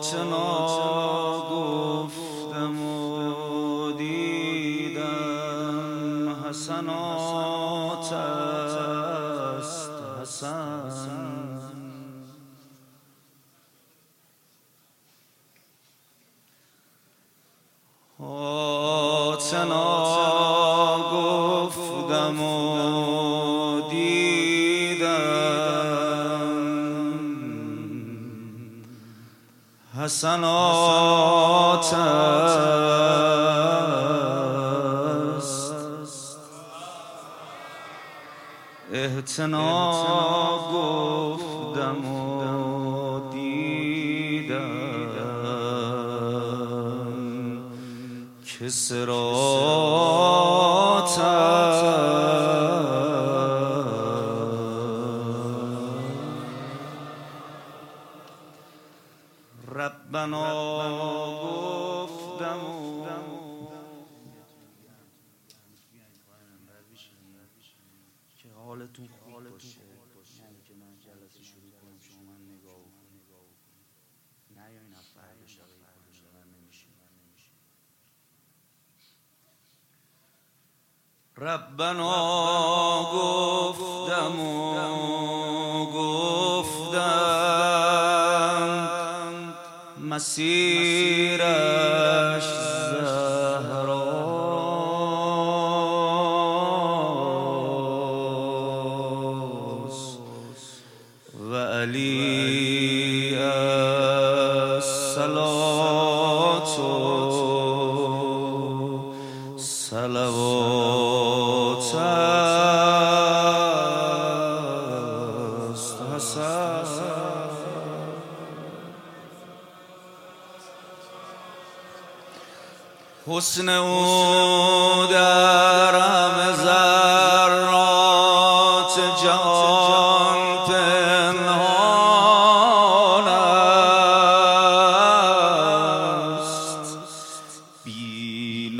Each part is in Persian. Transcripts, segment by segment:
گفتم و دیدم حسنات است حسن. گفتم و دیدم حسنات است. اعتنا گفتم و دیدم که صراط ربنا گفتم که حالتون خوب باشه. یعنی که من جلسه شروع کنم شما من نگاه کنید نه یا این فردا شب من نمیشیم. ربنا گفتم و گفتم مسیرش زهراست و علی الصلاة صلوات است حسن. حسن او در همه ذرات جهان پنهان است، بی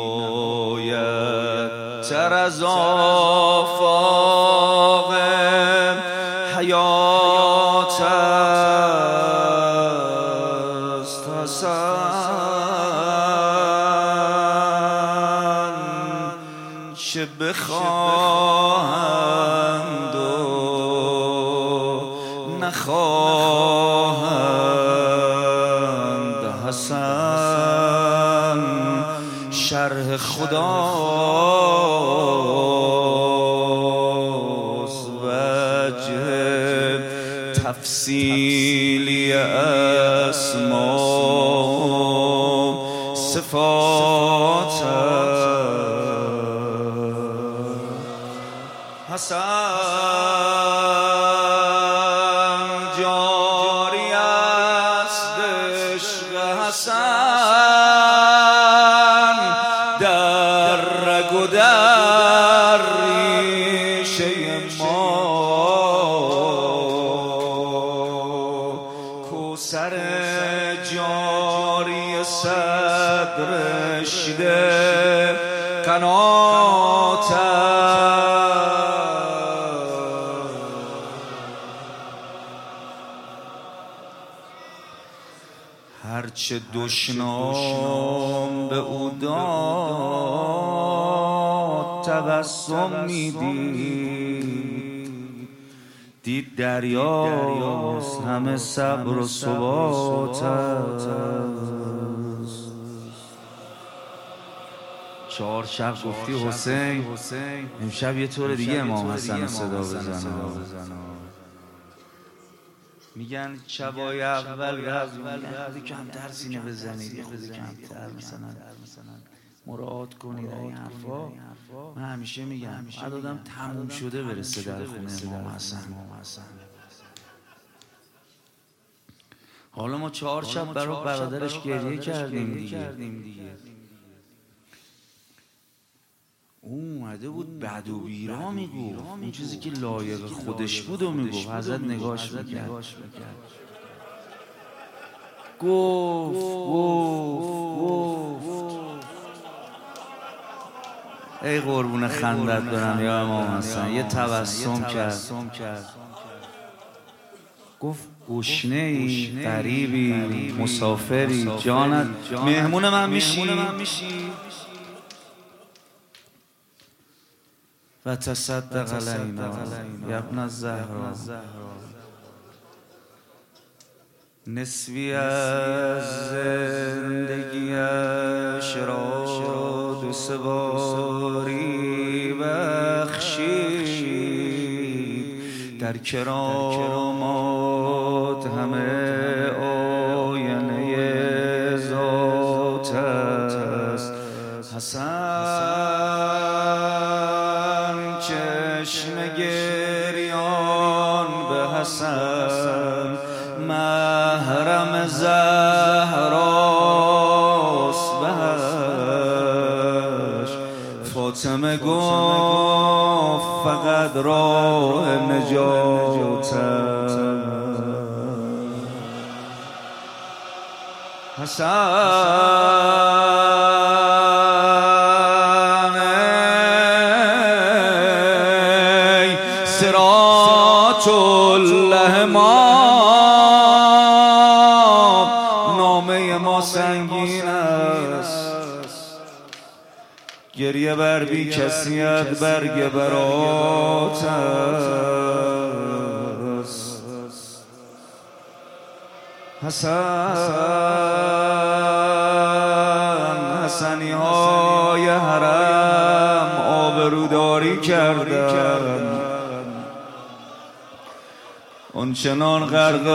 نهایت تر از آفاق حیات است حسن. چه بخواهند و نخواهند حسن، شرح خداست وجه تفصیلی اسما صفات حسن. جاری است عشق حسن در رگ و در ریشه ما، کوثر جاری صد رشته قنات هرچه دشنام به او داد تبسم میدید، دید دریاست همه صبر و ثبات است. 4 شب گفتی حسین، امشب یه طور دیگه امام حسن صدا بزنه. میگن شبای اول خودی کمتر سینه بزنید، یه خودی کمتر مثلا مراعات کنید این حرفا. من همیشه میگم بعد آدم تموم شده برسه در خونه امام حسن. حالا ما 4 شب برای برادرش گریه کردیم دیگه. اون اومده بود بد و بیرا میگفت، اون چیزی که لایق خودش بود و میگفت. حضرت نگاش میکرد گفت ای قربون خندت برم یا امام حسن. یه تبسم کرد گفت گشنه ای، غریبی، مسافری، جانت مهمون من میشی؟ و تصدق علینا یا ابن الزهرا. نصفی از زندگیش را دو سه باری بخشید، در کرامات همه آینه ذات است. حسن چشم گریان به حسن، محرم زهراست بهش. فاطمه گفت فقط راه نجات است. حسن ای صراط الله ما، نامه ما سنگین است. گریه بر بی کسیت برگ برات است. حسنی های حرم آبروداری کردن، آنچنان غرق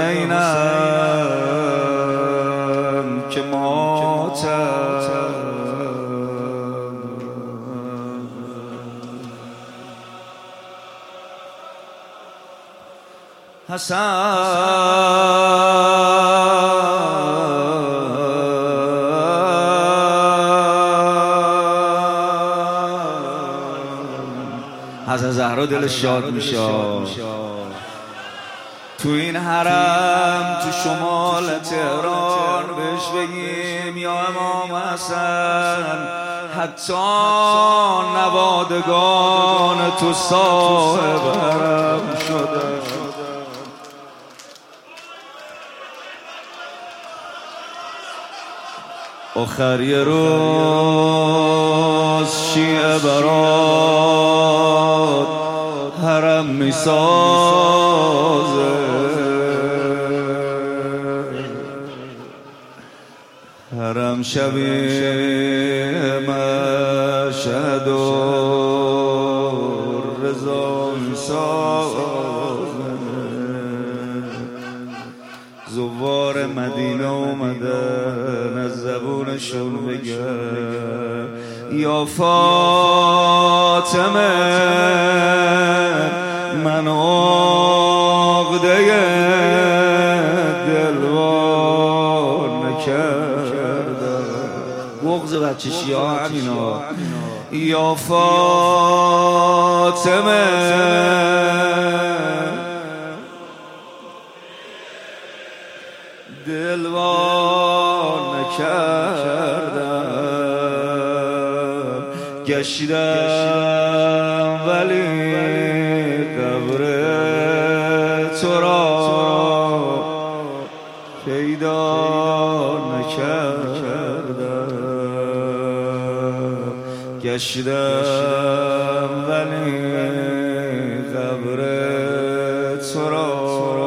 حسینم که مات. حضرت زهرا دلش شاد میشه. تو این حرم تو شمال تهران بهش بگیم یا امام حسن، حتی نوادگان تو صاحب حرم شده. آخر یه روز شیعه برات حرم میسازه، حرم شبیه مشهد و رضا میسازه. زوار مدینه اومدن از زبونشون بگن یا فاطمه من عقده دلوار نکردم. بغض بچه شیعه همینا. یا فاطمه دلوار نکردم، گشتم ولی قبر تو را پیدا نکردم، گشتم ولی قبر تو را.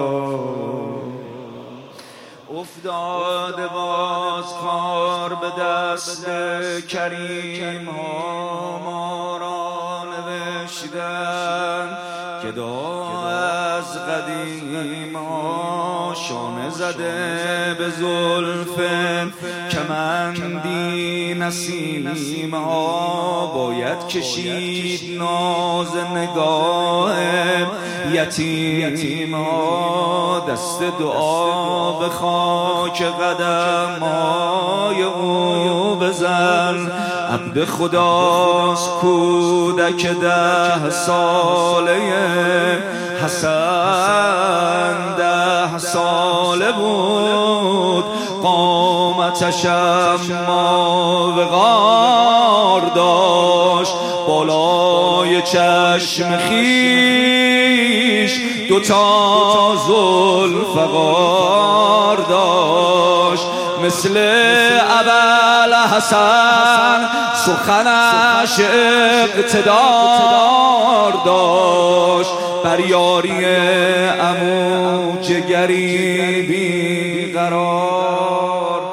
افتاده باز کار به دست کریم ها، ما را نوشتن که دا از قدیم ها شانه زده به زلف کمندی نسیم ها، باید کشید ناز نگاه یتیم ها، دست دعا به خاک قدم های او بزن. عبد خداست کودک 10 ساله، حسن 10 ساله بود، قامتش اما وقار داشت، بالای چشم خویش دوتا ذوالفقار داشت، مثل ابوالحسن سخنش اقتدار داشت، بر یاری عمو جگری بیقرار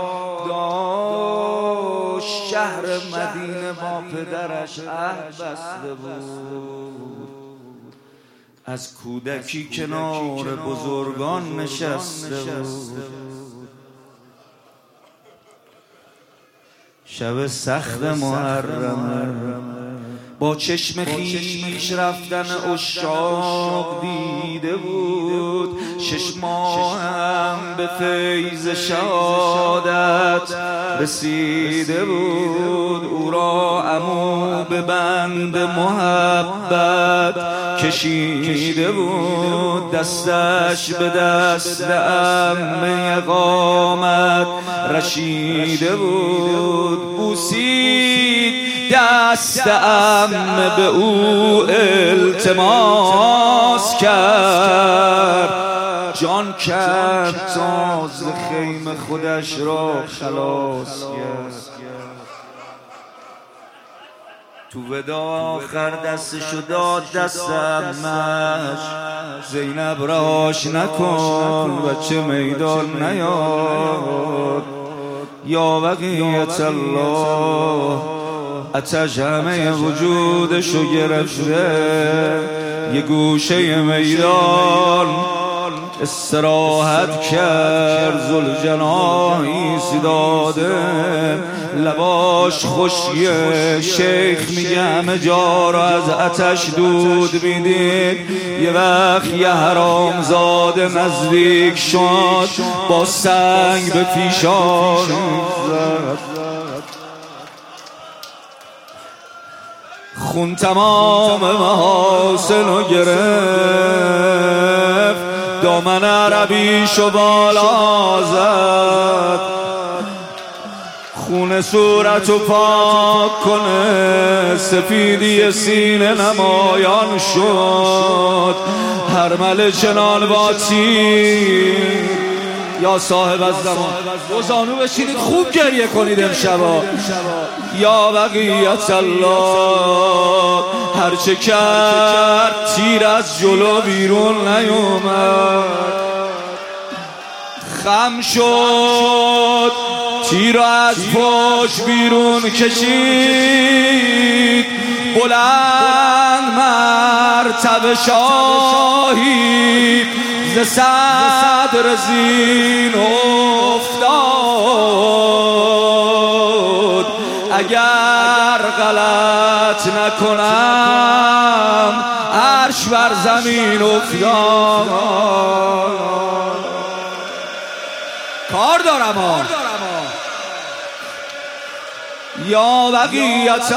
داشت. شهر مدینه با پدرش عهد بسته بود، از کودکی کنار بزرگان نشسته بود. شب سخت محرمه با چشم خیش رفتن عشاق دیده بود، 6 ماه هم به فیض شهادت رسیده بود. او را عمو به بند محبت کشیده بود، دستش به دست عم اقامت رشیده بود. بوسید دست عم به او التماس کرد، جان کرد تا ز خیمه خودش را خلاص کرد. تو وداع آخر دستشو داد دست عمش، زینب رهاش نکن بچه میدان نیاد. یا بقیت الله، آتش همه وجودشو گرفته، یه گوشه میدان استراحت کرد. ذوالجناح ایستاده، لباش خشکیه. شیخ میگه همه جا را از آتش دود میدید. یه وقت یه حرامزاده نزدیک شد، با سنگ به پیشان زد. خون تمام محاسنو گرفت، دامن عربیشو بالا زد. خون صورتو پاک کنه، سفیدی سینه نمایان شد. هرمل چنان با تیر، یا صاحب الزمان دو زانو بشینید خوب گریه کنید امشبا. یا بقیت الله، هرچه کرد تیر از جلو بیرون نیومد. خم شد تیر از پشت بیرون کشید، بلند مرتبه شاهی ز صدر زین افتاد. اگر غلط نکنم عرش بر زمین افتاد. کار دارم یا بقیت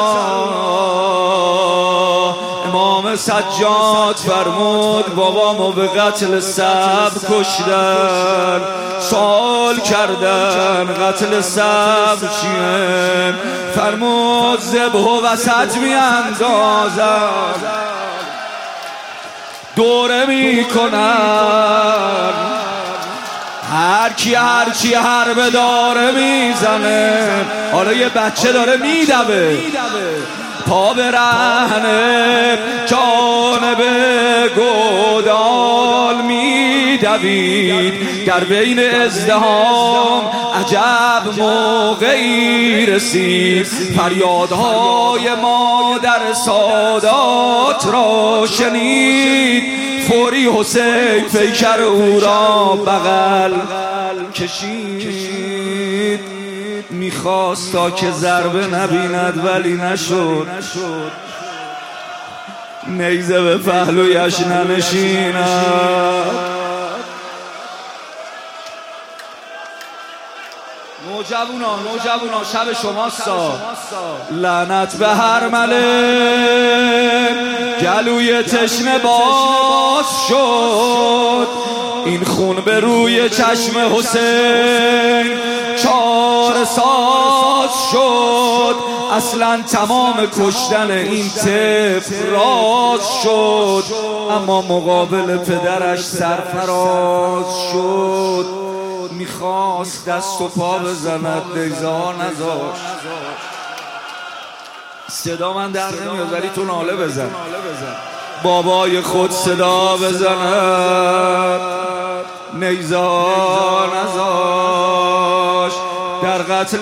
الله. امام سجاد فرمود بابامو به قتل صبر کشتن. سوال کردن قتل صبر چیه؟ فرمود ذبح و وسط میاندازن، دوره میکنن، هرکی هرچی حربه داره میزنه. حالا یه بچه داره میدوه، پا به رهنه جانب گودال میدوید. در بین ازدحام عجب موقعی رسید، فریادهای مادر سادات را شنید. فوری حسین پیکر او را بغل کشید، میخواست تا که ضربه نبیند ولی نشد. نیزه به پهلویش ننشیند. نوجوانا شب شماستا. لعنت به هرمله گلوی تشنه باز شد. این خون به روی چشم حسین چاره ساز شد. اصلا تمام کشتن این طفل راز شد. اما مقابل پدرش سرفراز شد. میخواست دست و پا بزند، نیزه ها نذاشت. صدا من در نمیاد ولی تو ناله بزن. بابای خود صدا بزند، نیزه ها نذاشت. در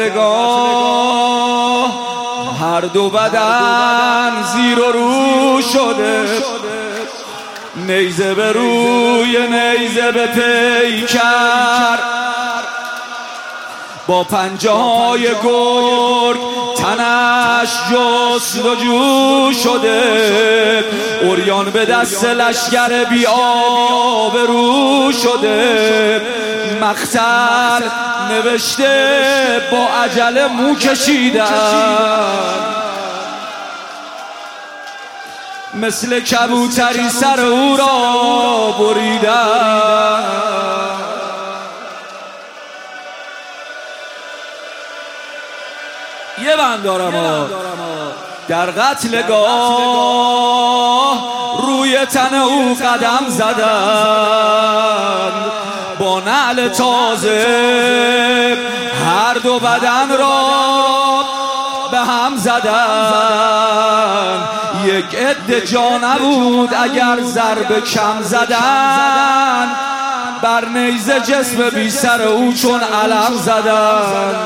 قتلگاه هر دو بدن زیر و رو شده، نیزه به روی نیزه به پیکر، با پنجه های گرگ تنش جستجو شده. اوریان به دست لشکر بی آبرو شده. مقتل نوشته با عجله مو کشیدن، مثل کبوتری سر او را بریدن. یه بند دارم در قتلگاه روی تن او قدم زدند، با نعل تازه هر دو بدن را به هم زدند. یک عده جا نبود اگر ضرب کم زدن، بر نیزه جسم بی سر او چون علم زدن.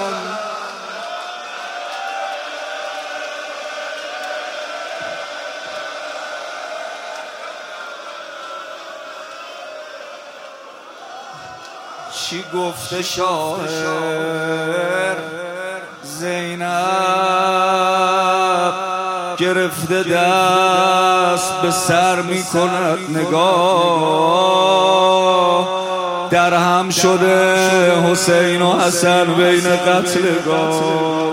چی گفته شاعر؟ زینب گرفته دست به سر می کند، نگاه در هم شده حسین و حسن بین قتلگاه.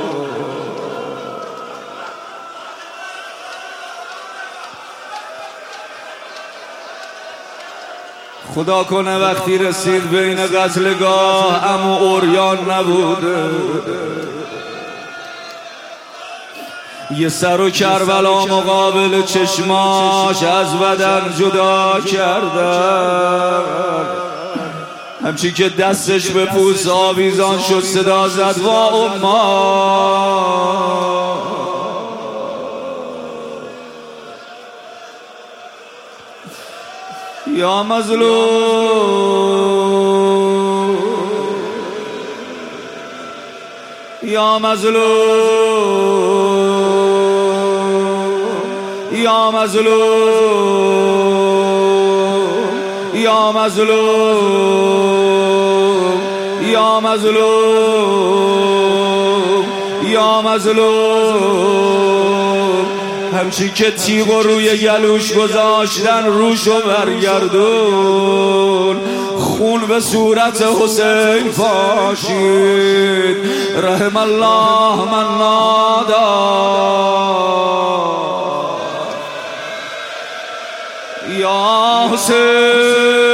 خدا کنه وقتی رسید بین قتلگاه عمو اوریان نبوده، یه سر و کربلا مقابل چشماش از بدن جدا کردن. همچی که دستش به پوست آویزان شد صدا زد وا اما. یا مظلوم یا مظلوم یا مظلوم یا مظلوم یا مظلوم یا مظلوم. همچی که تیغ روی گلوش گذاشتن روشو برگردون، خون به صورت حسین پاشید. رحم الله من نادا یا حسین.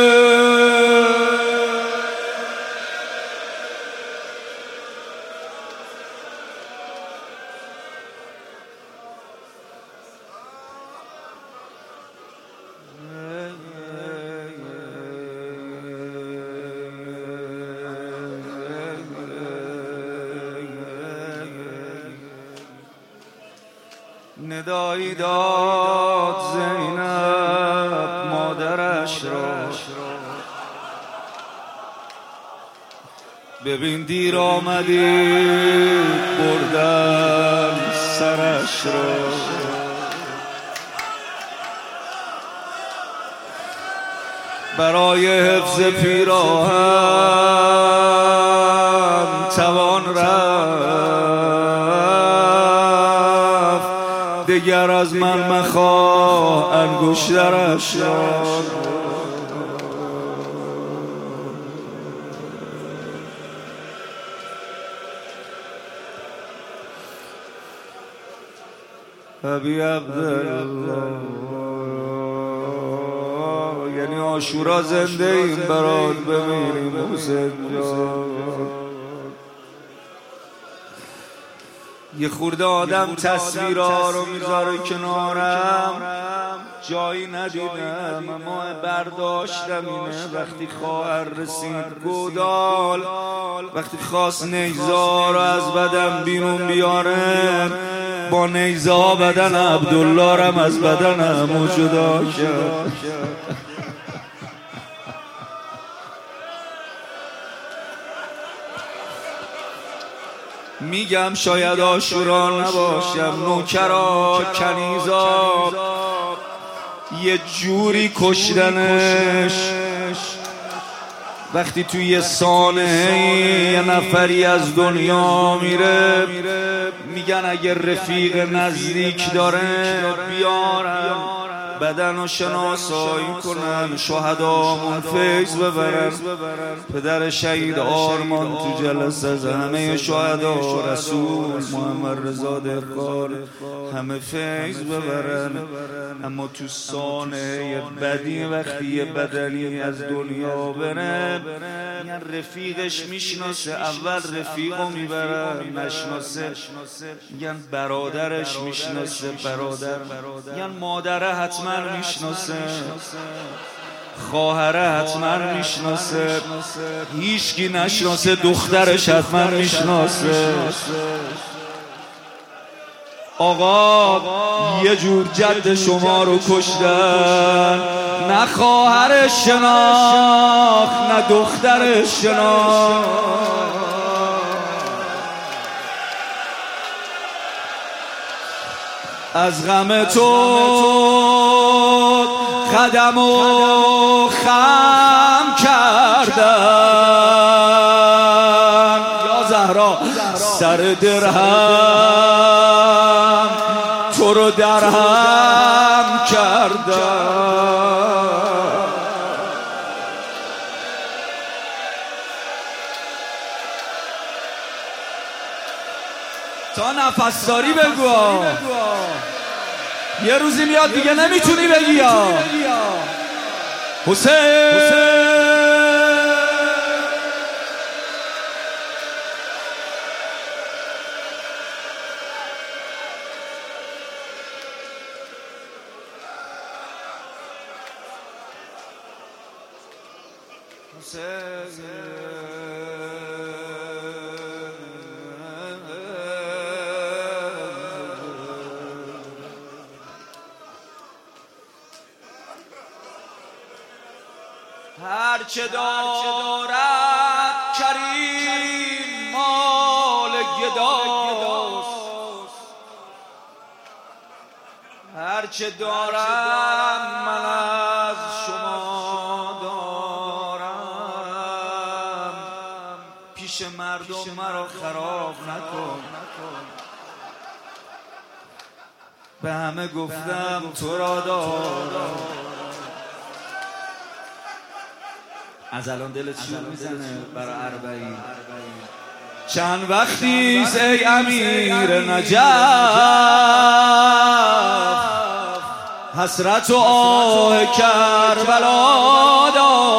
ندایی داد زینب مادرش را، ببین دیر آمدی بردن سرش را. برای حفظ پیراهن توان رفت، دیگر از من مخواه انگشترش را. ابی عبدالله یعنی عاشورا زنده این برات بمیریم حسین جان. یه خورده آدم تصویرها رو میذاره کنارم، جایی ندیدم اما برداشتم اینه. وقتی خواهر رسید گودال، وقتی خواست نیزه رو از بدن بیرون بیاره، با نیزه ها بدن عبدالله رم از بدنم جدا کرد. میگم شاید عاشورا نباشم، نوکرا کنیزا یه جوری کشتنش. وقتی توی سانحه یه نفری از دنیا میره، میگن اگه رفیق نزدیک داره بیارن بدن رو شناسایی کنن، شهدامون فیض ببرن. پدر شهید آرمان تو جلسه از همه شهدا، رسول محمد رضا دهقان همه فیض ببرن. اما تو سانحه بدی وقتی یه بدنی از دنیا بره، یعنی رفیقش میشناسه، اول رفیقو میبرن، نشناسه یعنی برادرش میشناسه، برادر یعنی مادره حتما میشناسه، خواهره حتما میشناسه، هیچکی نشناسه دخترش حتما میشناسه. آقا یه جور جد شما رو کشتن، نه خواهرش شناخت نه دخترش شناخت. از غم تو خدم و خم کردم، یا زهرا سر درهم تو رو درهم کردم. تا نفس داری بگو، یه روزی میاد دیگه نمیتونی بگی یا حسین. هر چه دارد کریم مال گداست، هر چه دارم من از شما دارم. پیش مردم مرا خراب نکن، به همه گفتم تو را دارم. از الان دلت شور میزنه برای اربعین. چند وقتیست ای امیر نجف، حسرت و آه کربلا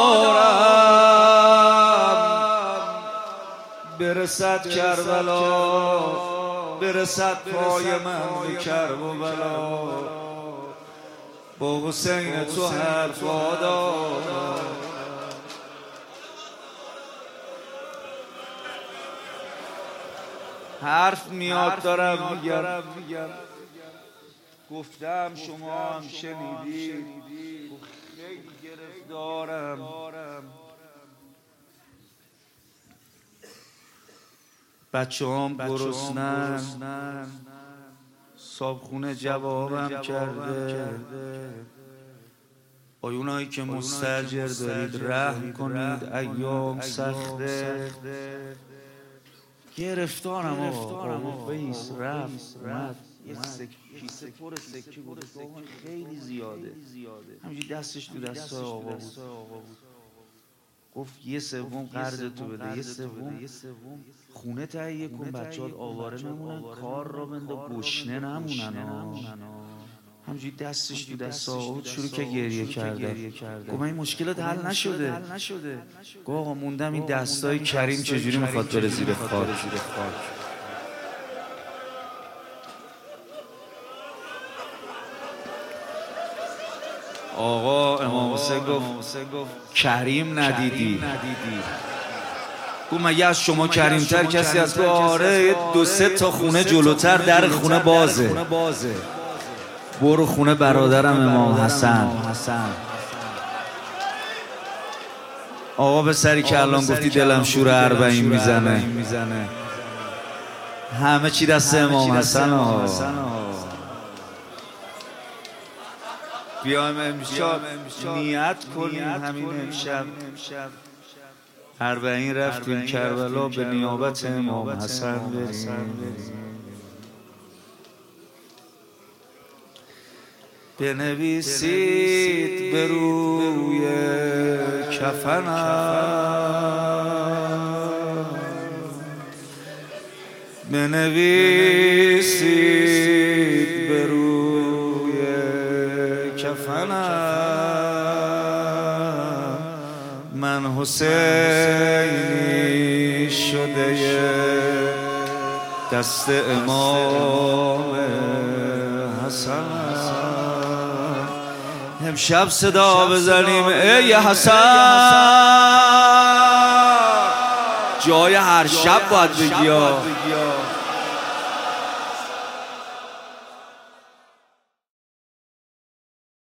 دارم. برسد کربلا، برسد پای من به کرب و بلا، با حسین تو حرفا دارم. حرف میاد دارم میگم، گفتم شما هم شنیدید، خیلی گرفتارم. بچه هم گرسنن، صابخونه جوابم کرده. آیونایی که مستاجر دارید رحم کنید، ایام سخته. گرفتارم آقا، بیس رفت اومد، یه کیسه پر سکه بود، خیلی زیاده، همینجوری دستش تو دست آقا بود. گفت یه سوم قرض تو بده، یه سوم خونه تهیه کن، بچه‌هات آواره نمونن، کار را بنده، گشنه نمونن. همینجوری دستش تو دست آقا بود، شروع که گریه کردن. گفت این مشکلات حل نشده. گفت آقا موندم این دستای کریم چجوری میخواد بره زیر خاک. آقا امام حسین گفت کریم ندیدی؟ گفت مگه از شما کریمتر کسی هست؟ آره 2-3 تا خونه جلوتر در خونه بازه، برو خونه برادرم امام حسن. آقا به سری که الان گفتی دلم شور 40 میزنه، همه چی دست امام حسن ها. بیایم امشب نیت کنیم همین امشب 40 رفتیم کربلا به نیابت امام حسن بریم. بنویسید به روی کفنم، بنویسید به روی کفنم، من حسینی شده دست امام حسن. امشب صدا بزنیم ای حسن، جای هر شب باید بگی